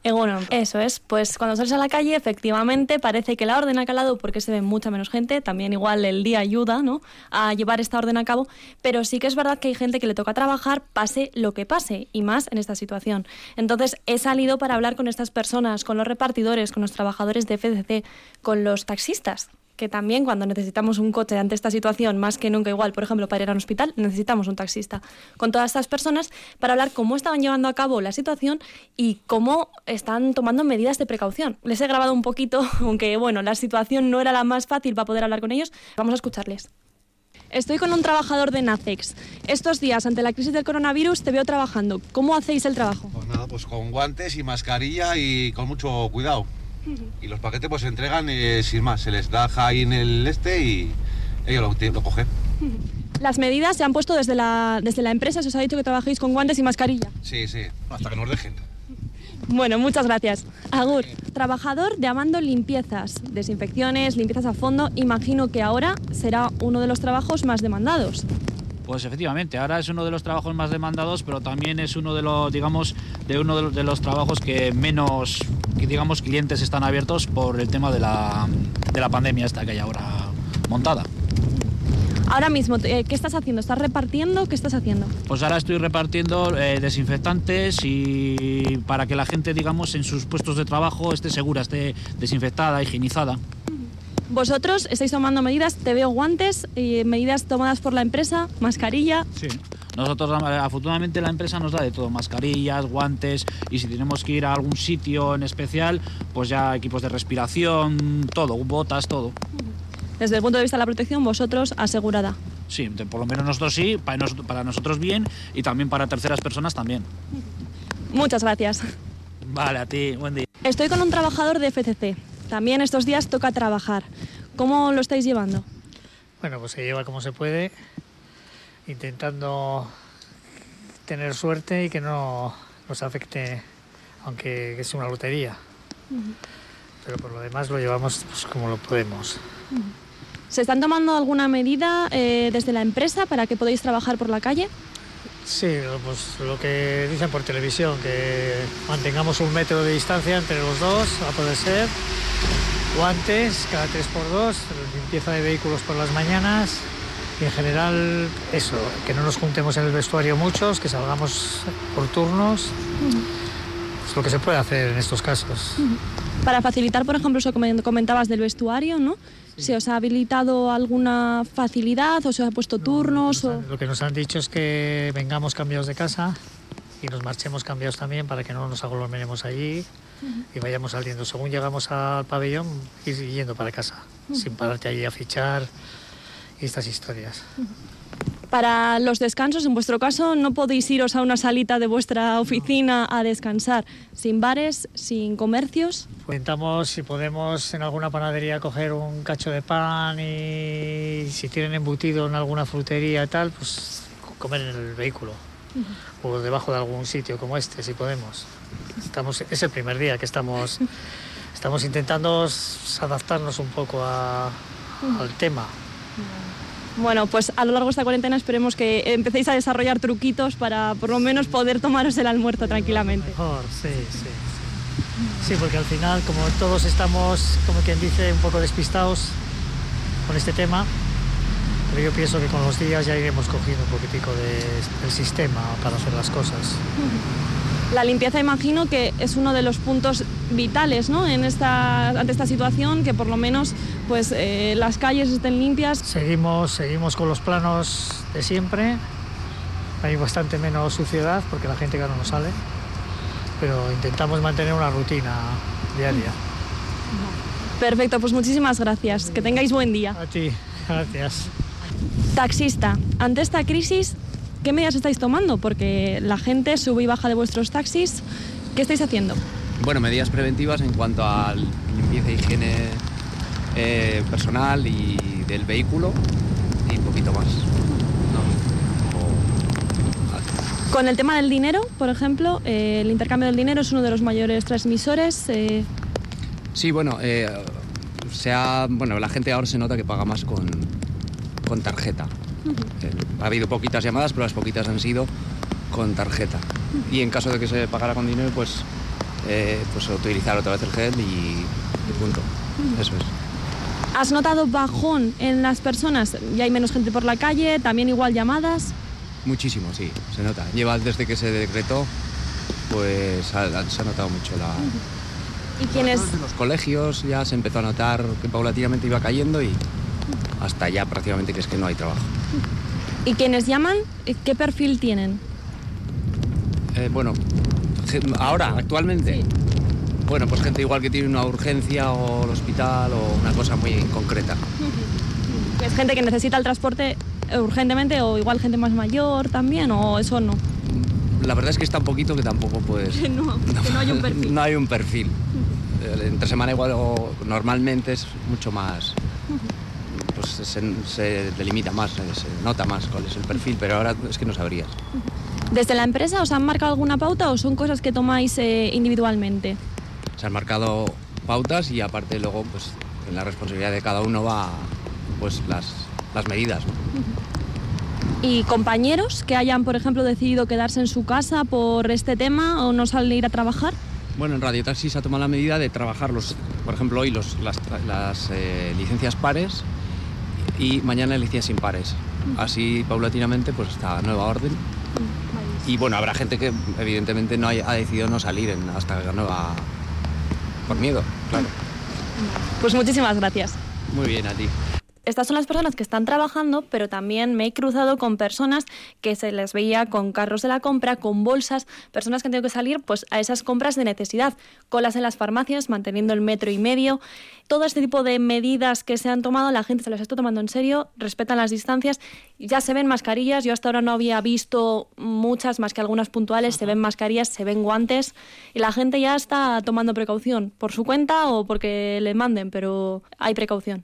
Bueno, eso es, pues cuando sales a la calle efectivamente parece que la orden ha calado porque se ve mucha menos gente, también igual el día ayuda, ¿no?, a llevar esta orden a cabo, pero sí que es verdad que hay gente que le toca trabajar pase lo que pase, y más en esta situación. Entonces he salido para hablar con estas personas, con los repartidores, con los trabajadores de FCC, con los taxistas, que también cuando necesitamos un coche ante esta situación, más que nunca igual, por ejemplo, para ir a un hospital, necesitamos un taxista. Con todas estas personas para hablar cómo estaban llevando a cabo la situación y cómo están tomando medidas de precaución. Les he grabado un poquito, aunque bueno, la situación no era la más fácil para poder hablar con ellos. Vamos a escucharles. Estoy con un trabajador de Nacex. Estos días, ante la crisis del coronavirus, te veo trabajando. ¿Cómo hacéis el trabajo? Pues nada, pues con guantes y mascarilla y con mucho cuidado. Y los paquetes pues se entregan sin más, se les da ahí en el y ellos lo cogen. Las medidas se han puesto desde la empresa, se os ha dicho que trabajéis con guantes y mascarilla. Sí, hasta que nos dejen. Bueno, muchas gracias. Agur, trabajador de Amando Limpiezas, desinfecciones, limpiezas a fondo, imagino que ahora será uno de los trabajos más demandados. Pues efectivamente, ahora es uno de los trabajos más demandados, pero también es uno de los, digamos, de los trabajos que menos, digamos, clientes están abiertos por el tema de la pandemia esta que hay ahora montada. Ahora mismo, ¿qué estás haciendo? ¿Estás repartiendo? ¿Qué estás haciendo? Pues ahora estoy repartiendo desinfectantes y para que la gente, digamos, en sus puestos de trabajo esté segura, esté desinfectada, higienizada. Vosotros estáis tomando medidas, te veo guantes, medidas tomadas por la empresa, mascarilla. Sí. Nosotros, afortunadamente, la empresa nos da de todo, mascarillas, guantes, y si tenemos que ir a algún sitio en especial, pues ya equipos de respiración, todo, botas, todo. Desde el punto de vista de la protección, vosotros asegurada. Sí, por lo menos nosotros sí, para nosotros bien, y también para terceras personas también. Muchas gracias. Vale, a ti, buen día. Estoy con un trabajador de FCC. También estos días toca trabajar. ¿Cómo lo estáis llevando? Bueno, pues se lleva como se puede, intentando tener suerte y que no nos afecte, aunque es una lotería. Pero por lo demás lo llevamos pues, como lo podemos. ¿Se están tomando alguna medida desde la empresa para que podáis trabajar por la calle? Sí, pues lo que dicen por televisión, que mantengamos 1 metro de distancia entre los dos, a poder ser, guantes cada 3x2, limpieza de vehículos por las mañanas y en general eso, que no nos juntemos en el vestuario muchos, que salgamos por turnos, es lo que se puede hacer en estos casos. Para facilitar, por ejemplo, eso que comentabas del vestuario, ¿no? ¿Se os ha habilitado alguna facilidad o se os ha puesto turnos? Lo que nos han dicho es que vengamos cambiados de casa y nos marchemos cambiados también para que no nos aglomeremos allí y vayamos saliendo. Según llegamos al pabellón, ir yendo para casa, sin pararte allí a fichar y estas historias. Para los descansos, en vuestro caso, no podéis iros a una salita de vuestra oficina a descansar, sin bares, sin comercios. Intentamos, si podemos, en alguna panadería coger un cacho de pan y si tienen embutido en alguna frutería y tal, pues comer en el vehículo o debajo de algún sitio como este, si podemos. Es el primer día que estamos intentando adaptarnos un poco al tema. Bueno, pues a lo largo de esta cuarentena esperemos que empecéis a desarrollar truquitos para por lo menos poder tomaros el almuerzo tranquilamente. Mejor, sí. Sí, porque al final, como todos estamos, como quien dice, un poco despistados con este tema, pero yo pienso que con los días ya iremos cogiendo un poquitico del sistema para hacer las cosas. La limpieza, imagino que es uno de los puntos vitales, ¿no? Ante esta situación, que por lo menos pues, las calles estén limpias. Seguimos con los planos de siempre. Hay bastante menos suciedad porque la gente ya no nos sale, pero intentamos mantener una rutina diaria. Perfecto, pues muchísimas gracias. Que tengáis buen día. A ti, gracias. Taxista, ante esta crisis, ¿qué medidas estáis tomando? Porque la gente sube y baja de vuestros taxis. ¿Qué estáis haciendo? Bueno, medidas preventivas en cuanto a limpieza e higiene personal y del vehículo y un poquito más. Con el tema del dinero, por ejemplo, el intercambio del dinero es uno de los mayores transmisores. Sí, bueno, la gente ahora se nota que paga más con tarjeta. Ha habido poquitas llamadas, pero las poquitas han sido con tarjeta. Y en caso de que se pagara con dinero, pues pues utilizar otra vez el gel y punto. Eso es. ¿Has notado bajón en las personas? ¿Ya hay menos gente por la calle? ¿También igual llamadas? Muchísimo, sí, se nota. Lleva desde que se decretó, pues se ha notado mucho la... ¿Y quiénes? En los colegios ya se empezó a notar que paulatinamente iba cayendo y hasta ya prácticamente que es que no hay trabajo. ¿Y quienes llaman, qué perfil tienen? Bueno, ahora, actualmente, Sí. bueno, pues gente igual que tiene una urgencia o el hospital o una cosa muy concreta. ¿Es gente que necesita el transporte urgentemente o igual gente más mayor también o eso no? La verdad es que está un poquito que tampoco pues... Que no hay un perfil. No hay un perfil. Entre semana igual o normalmente es mucho más... Pues se delimita más, se nota más cuál es el perfil, pero ahora es que no sabrías. ¿Desde la empresa os han marcado alguna pauta o son cosas que tomáis individualmente? Se han marcado pautas y aparte luego pues en la responsabilidad de cada uno va pues las medidas, ¿no? ¿Y compañeros que hayan, por ejemplo, decidido quedarse en su casa por este tema o no salir a trabajar? Bueno, en Radio Taxi se ha tomado la medida de trabajar, por ejemplo, hoy las licencias pares y mañana licencias impares. Así, paulatinamente, pues esta nueva orden. Y bueno, habrá gente que evidentemente ha decidido no salir hasta la nueva... por miedo, claro. Pues muchísimas gracias. Muy bien, a ti. Estas son las personas que están trabajando, pero también me he cruzado con personas que se les veía con carros de la compra, con bolsas, personas que han tenido que salir pues, a esas compras de necesidad, colas en las farmacias, manteniendo el 1,5 metros. Todo este tipo de medidas que se han tomado, la gente se las está tomando en serio, respetan las distancias, ya se ven mascarillas, yo hasta ahora no había visto muchas más que algunas puntuales, se ven mascarillas, se ven guantes y la gente ya está tomando precaución, por su cuenta o porque le manden, pero hay precaución.